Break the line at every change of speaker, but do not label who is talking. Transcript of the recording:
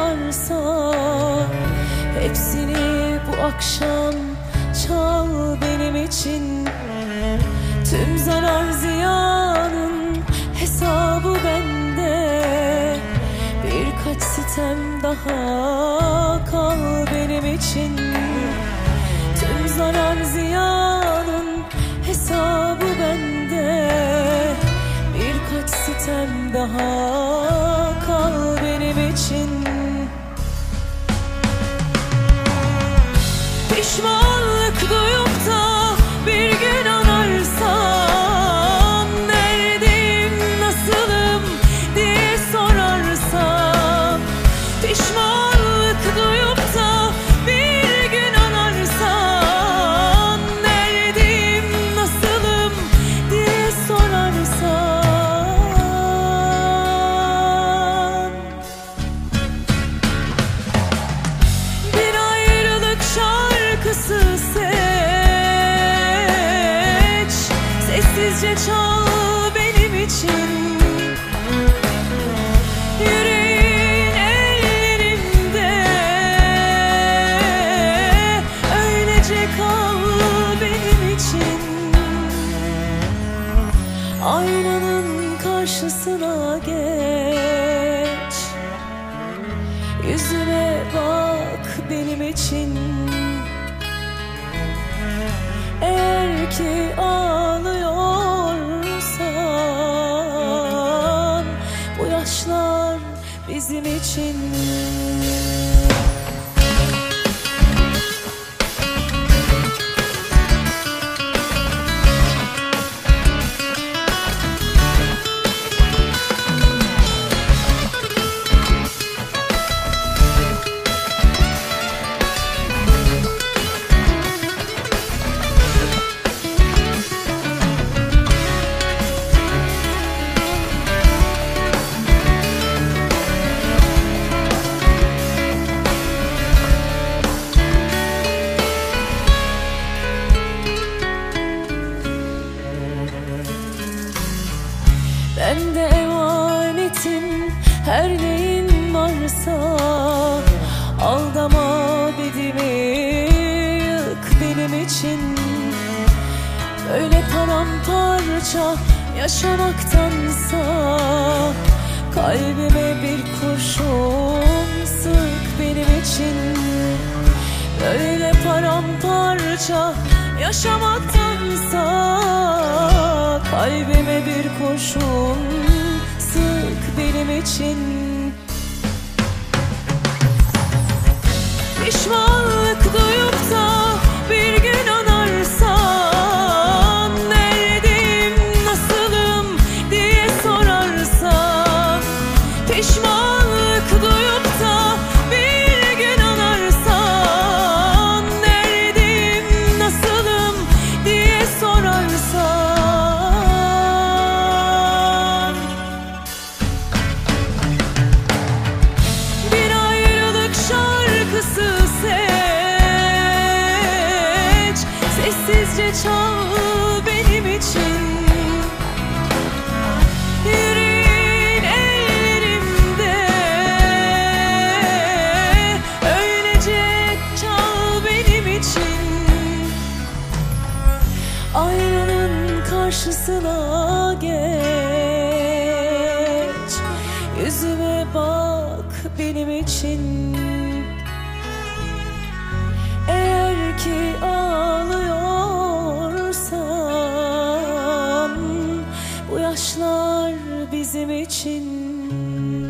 varsa hepsini bu akşam çal benim için. Tüm zarar ziyanın hesabı bende. Birkaç sitem daha kal benim için. Tüm zarar ziyanın hesabı bende. Birkaç sitem daha kal benim için. Pişmanlık duyup da bir gün anarsan, neredeyim, nasılım diye sorarsam. Pişmanlık duyup da bir gün anarsan, neredeyim, nasılım diye sorarsan. Bir ayrılık şarkısı seç, sessizce çal benim için. Yüreğin ellerimde, öylece kal benim için. Aynanın karşısına geç, yüzüme bak benim için. Eğer ki ağlıyorsan, bu yaşlar bizim için. Ben de emanetim, her neyin varsa. Aldama bedimi yık benim için. Böyle paramparça yaşamaktansa, kalbime bir kurşun sık benim için. Böyle paramparça yaşamaktansa, kalbime bir kurşun sık benim için. Pişmanlık duyup da bir gün anarsan, neredeyim, nasılım diye sorarsan. Pişmanlık duyup da bir gün anarsan, neredeyim, nasılım diye sorarsan. Bir ayrılık şarkısı seç, sessizce çal benim için. Yüreğin ellerimde, öylece çal benim için. Aynanın karşısına geç, yüzüme bak benim için. Eğer ki ağlıyorsan, bu yaşlar bizim için.